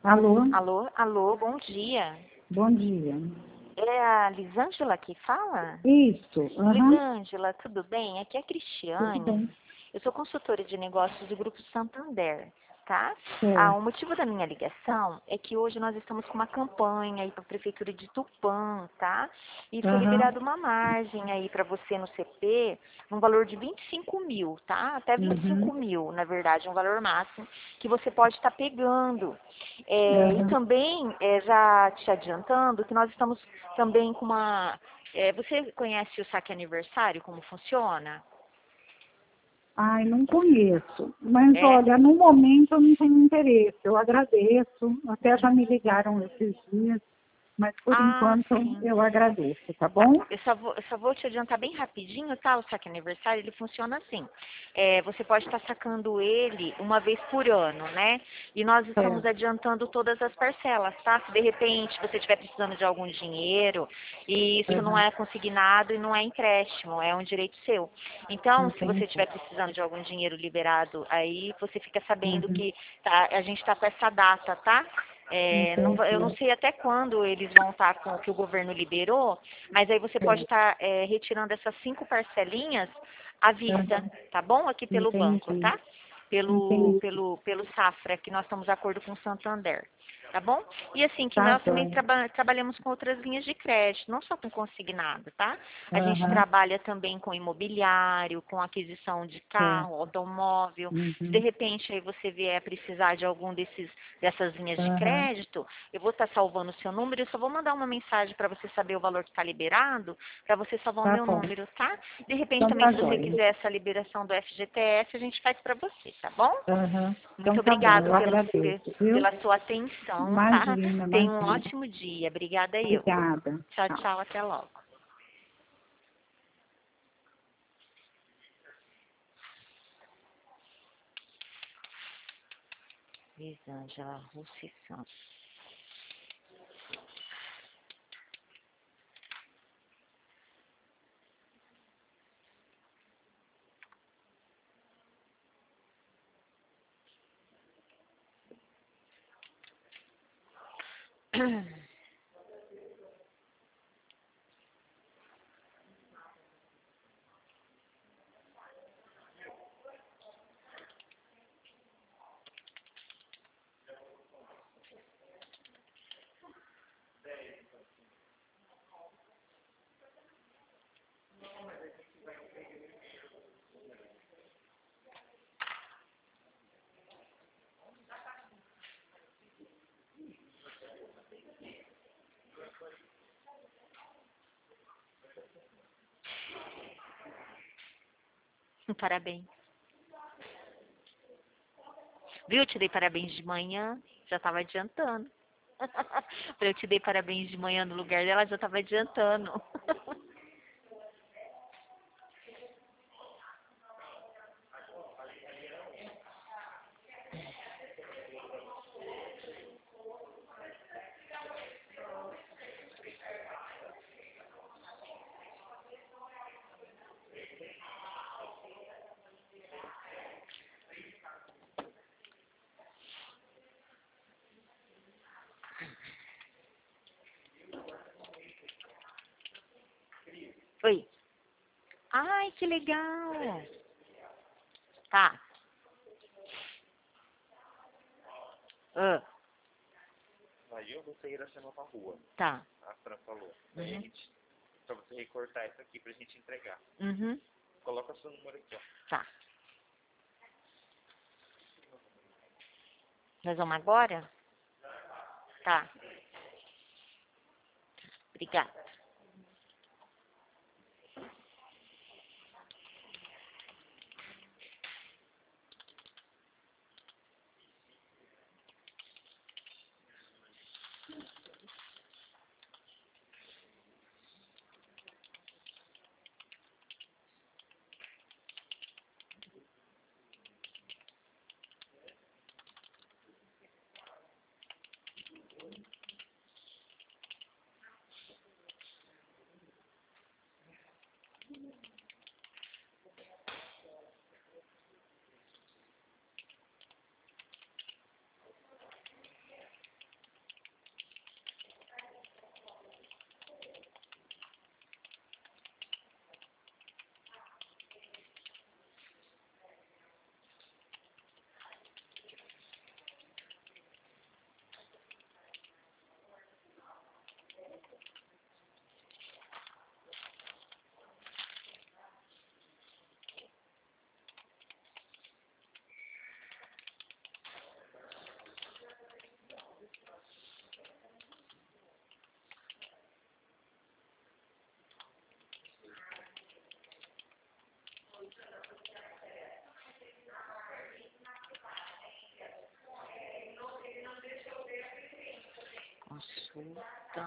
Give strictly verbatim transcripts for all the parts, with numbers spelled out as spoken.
Alô, Alô, alô, bom dia. bom dia. É a Lisângela que fala? Isso, aham, Lisângela, tudo bem? Aqui é a tudo Cristiane. bem, Eu sou consultora de negócios do Grupo Santander, tá? Ah, o certo, motivo da minha ligação é que hoje nós estamos com uma campanha aí para a Prefeitura de Tupã, tá? E foi aham, liberada uma margem aí para você no C P, um valor de vinte e cinco mil, tá? Até vinte e cinco uhum, mil, na verdade, é um valor máximo que você pode estar pegando. É, e aham. também, é, já te adiantando, que nós estamos também com uma... é, você conhece o saque aniversário, como funciona? Ai, não conheço, mas É? olha, no momento eu não tenho interesse, eu agradeço, até já me ligaram esses dias, mas por Ah, enquanto sim. eu agradeço, tá Tá, bom? eu só vou, eu só vou te adiantar bem rapidinho, tá? O saque aniversário, ele funciona assim. É, você pode estar sacando ele uma vez por ano, né? E nós estamos Certo, adiantando todas as parcelas, tá? Se de repente você estiver precisando de algum dinheiro, e isso não aham, é consignado e não é empréstimo, é um direito seu. Então, se você entendi, estiver precisando de algum dinheiro liberado aí, você fica sabendo uhum, que tá, a gente está com essa data, tá? É, não va- eu não entendi, sei até quando eles vão estar com o que o governo liberou, mas aí você pode certo, estar é, retirando essas cinco parcelinhas à vista, aham, tá bom? Aqui pelo banco, entendi, tá? Pelo, entendi, pelo, pelo Safra, que nós estamos de acordo com o Santander, tá bom? E assim, que tá nós também bom, traba- trabalhamos com outras linhas de crédito, não só com consignado, tá? A gente aham, trabalha também com imobiliário, com aquisição de certo, carro, automóvel. Se de uhum, repente aí você vier precisar de algum desses dessas linhas de aham, crédito, eu vou estar salvando o seu número, eu só vou mandar uma mensagem para você saber o valor que está liberado, para você salvar o tá meu bom, número, tá? De repente então também, tá se você jóia. quiser essa liberação do F G T S, a gente faz para você, tá bom? Aham. Muito Então tá bom, obrigado eu pelo, pe- agradeço, viu? pela sua atenção, tá? Imagina, Tenha um imagina. ótimo dia. Obrigada eu. Obrigada. Tchau, Tchau. tchau, até logo. Lisângela Russi Santos. Parabéns. Viu? Eu te dei parabéns de manhã, já estava adiantando. Eu te dei parabéns de manhã no lugar dela, já estava adiantando. Oi. Ai, que legal. Tá. Ah, Aí eu vou sair essa nova rua, tá. a Fran falou. Daí a Uhum. gente, pra você recortar isso aqui pra gente entregar. Uhum. Coloca seu número aqui, ó. Tá. Nós vamos agora? Tá. Obrigada. Puta.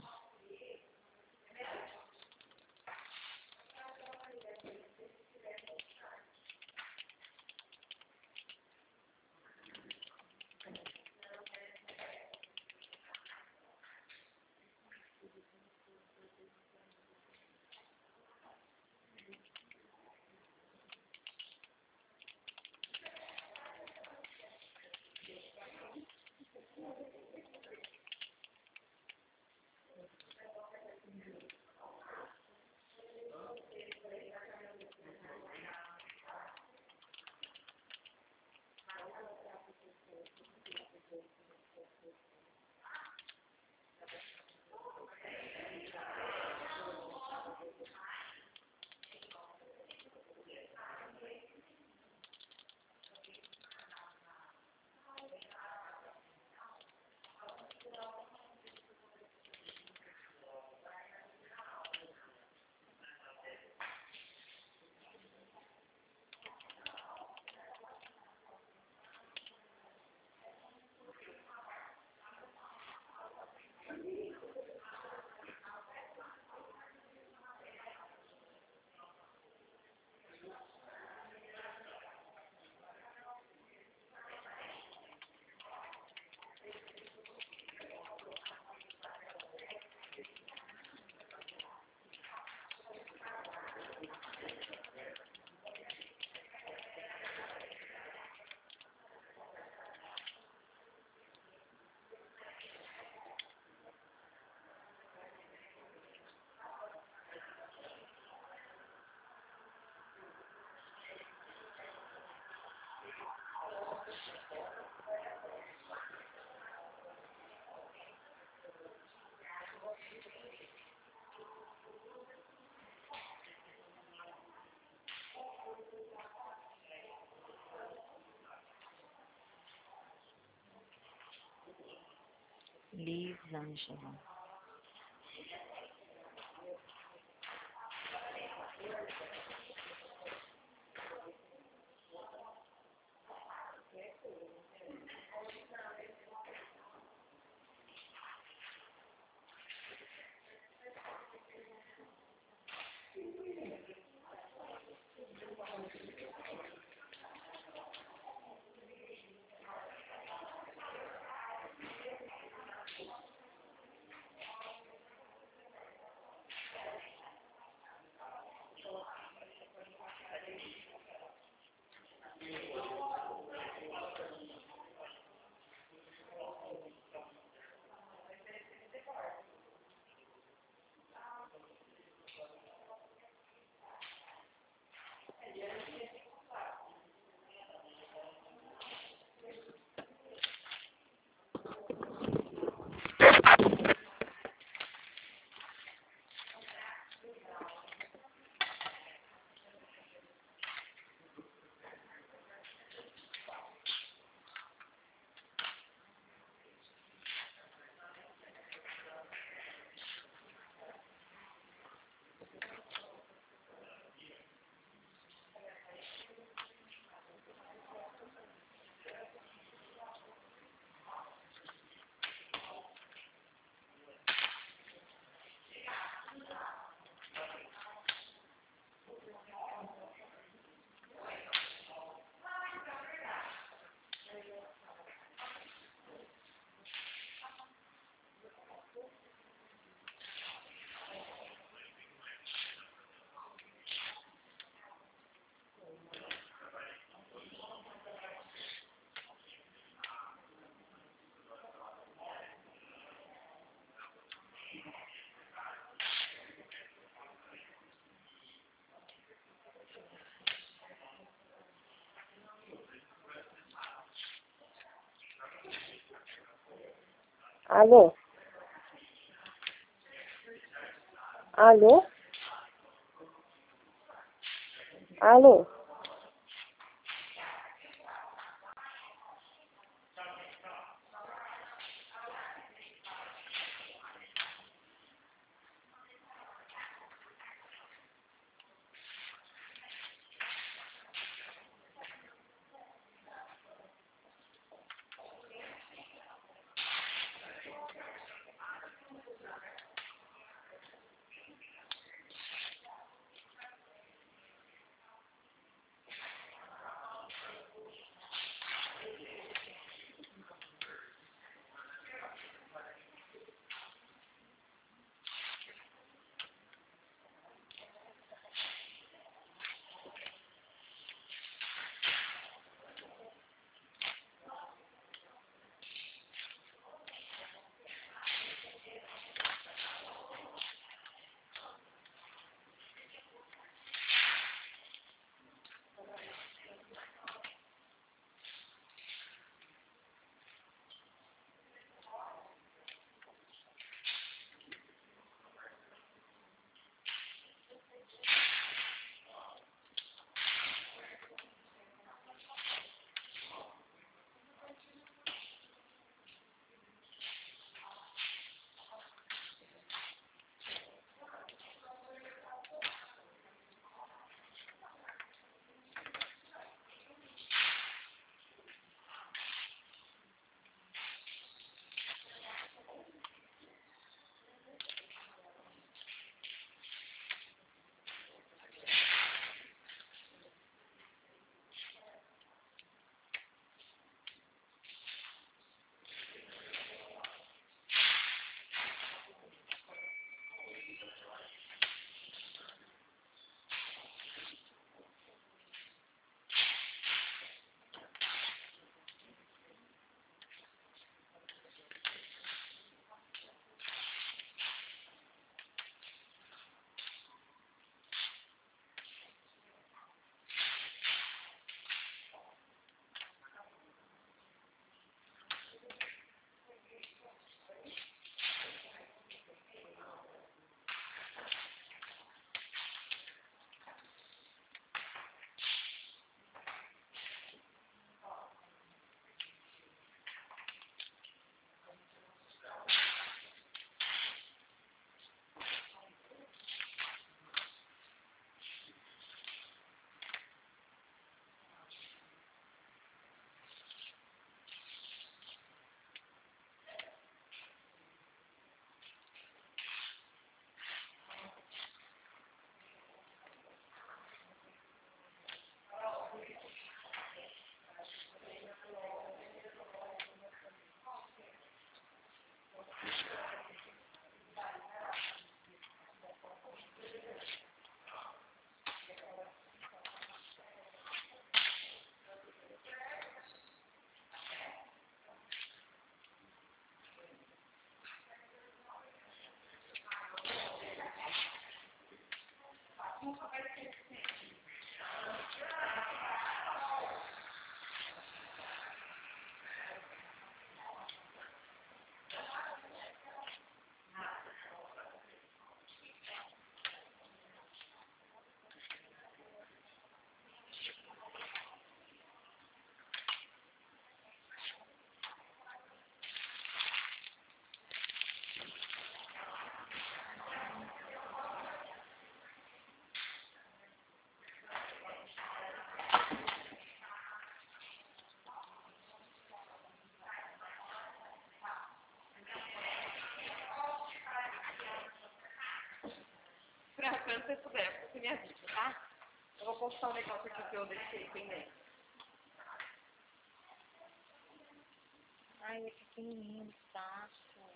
Lisângela. Alô? Alô? Alô? Pra quando você puder, você me avisa, tá? Eu vou postar um negócio aqui que eu deixei pendente. Ai, é pequenininho, tá?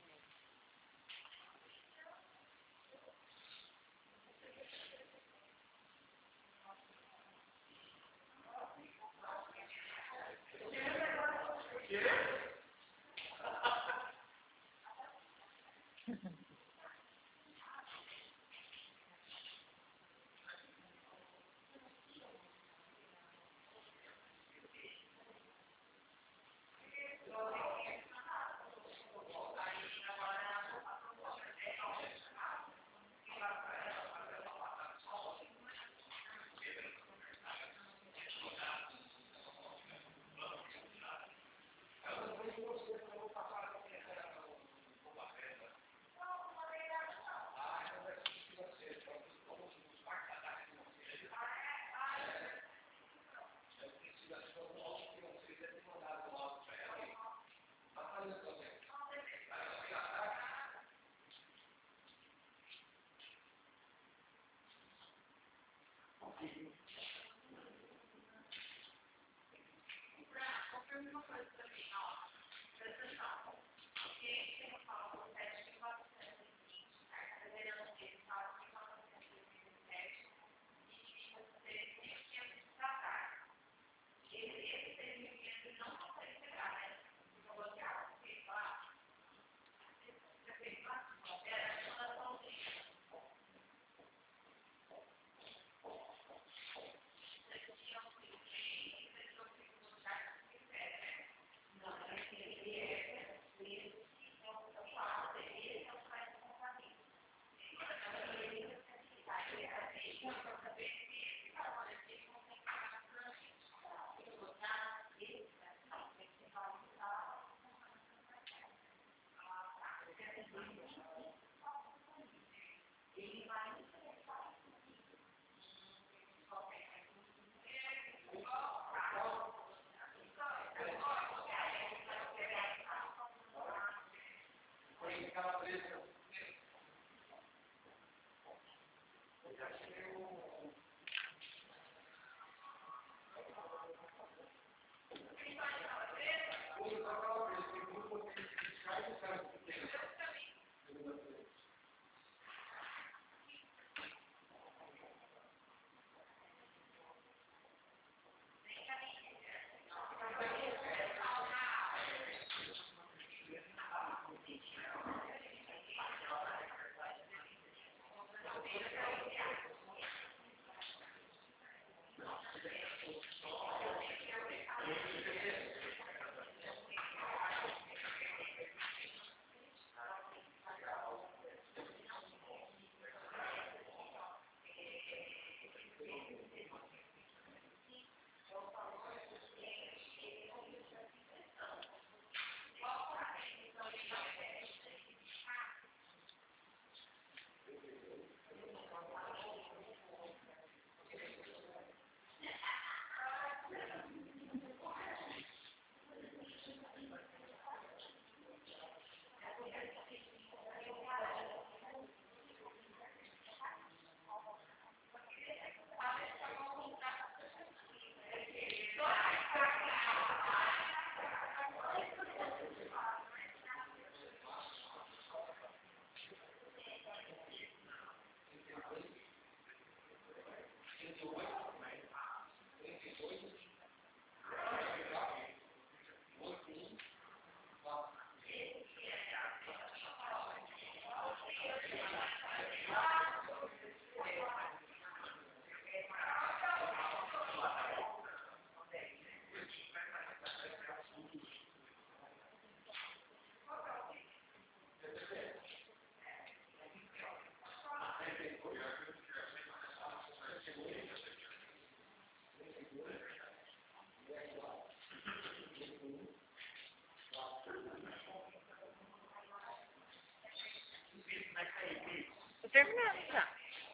Tô terminando já.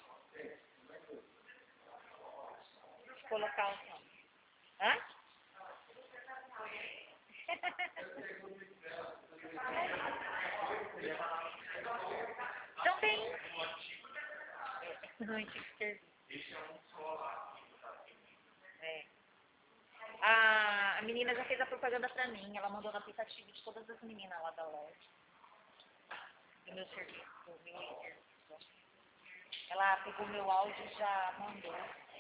Vou colocar o som. Hã? Também. Não tinha que servir. É. A, a menina já fez a propaganda pra mim, ela mandou no aplicativo de todas as meninas lá da loja. Do meu serviço, do meu serviço. Ela pegou meu áudio e já mandou.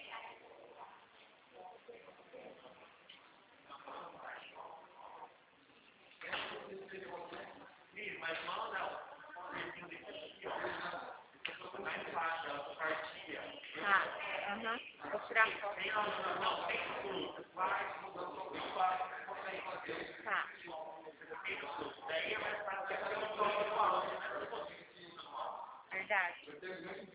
Mas manda Ah, aham. Vou tirar foto. Tá. Verdade.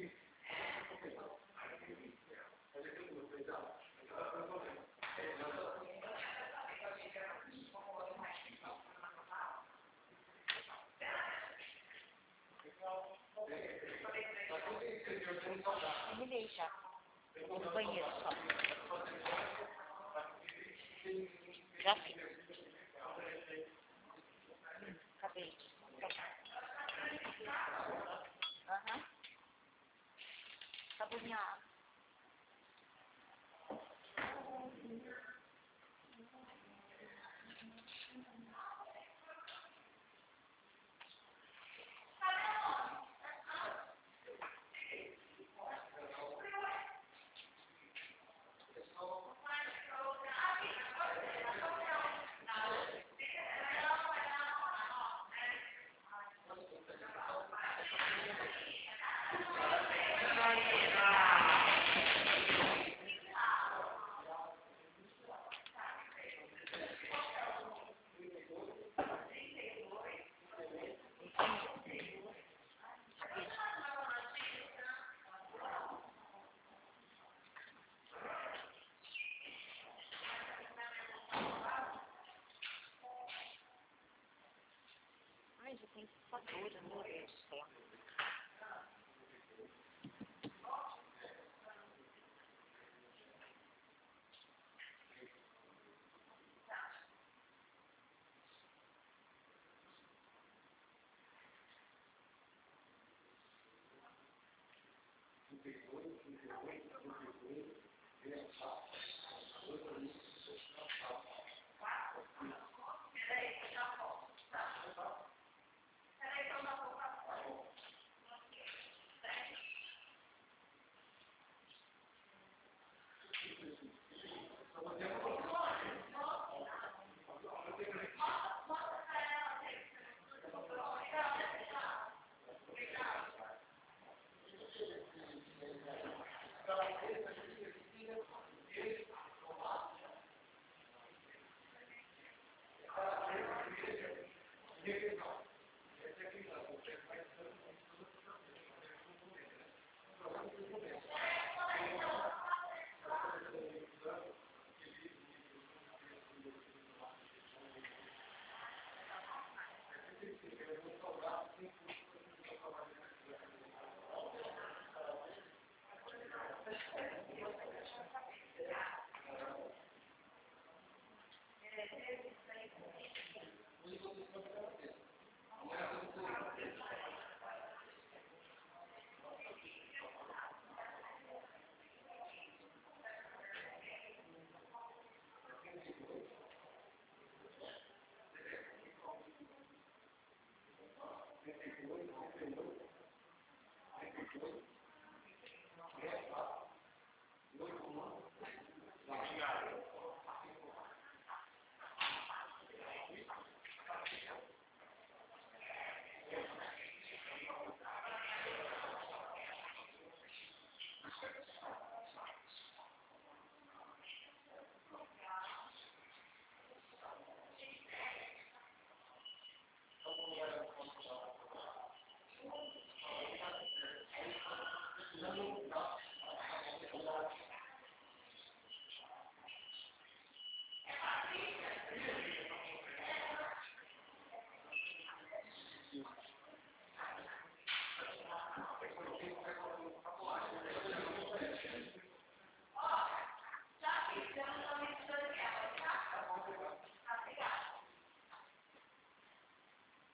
Terminei já. Vou no banheiro só. Já fiz. Hum, acabei. Aham. Acabou minha água. Ai, já tem fatura, meu Deus do céu.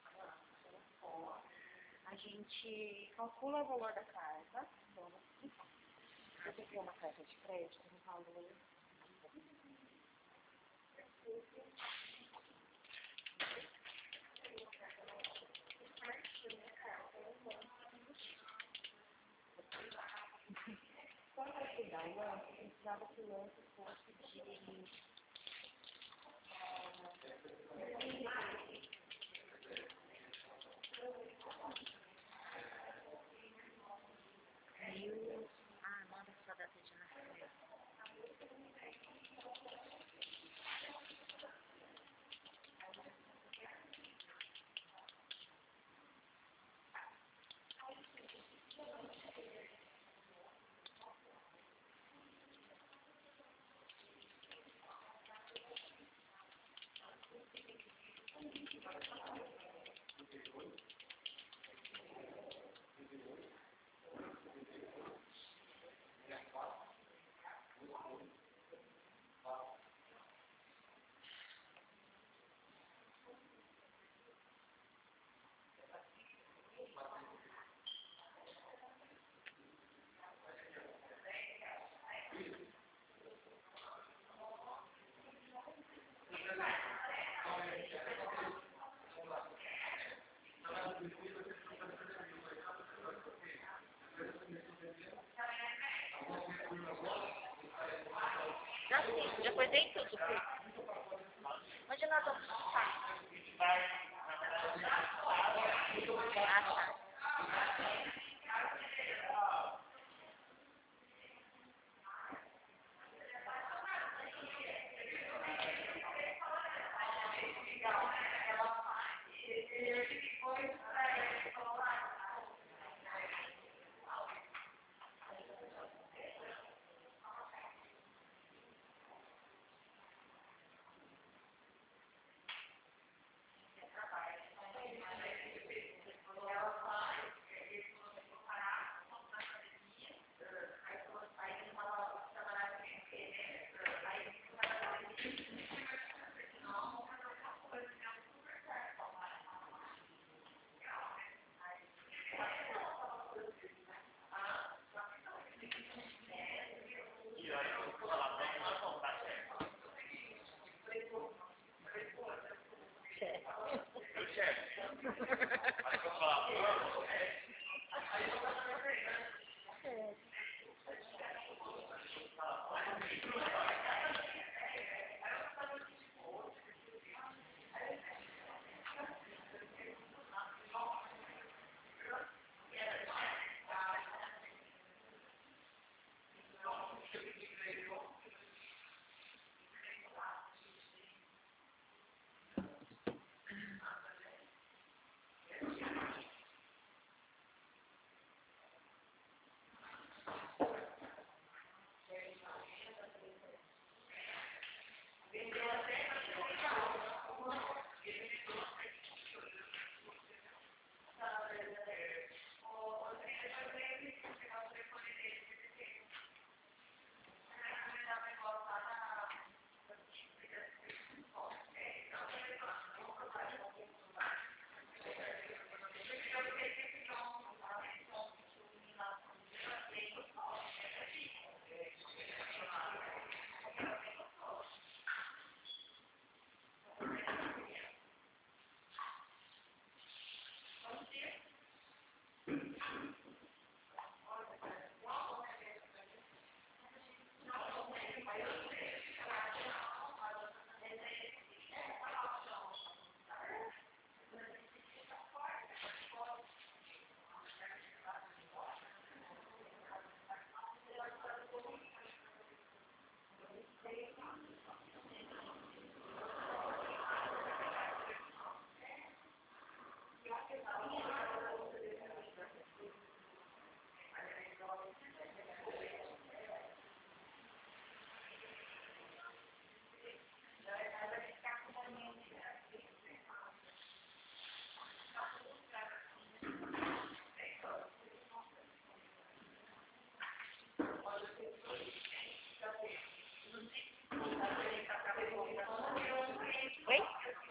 A gente calcula o valor da casa, vamos Eu peguei uma carta de crédito no valor. Só para ajudar o lance, eu precisava que o lance fosse de... Mil... Ah, manda sua data de nascimento. Já sim, já acordei tudo, filho. Onde nós vamos passar? Ah, tá.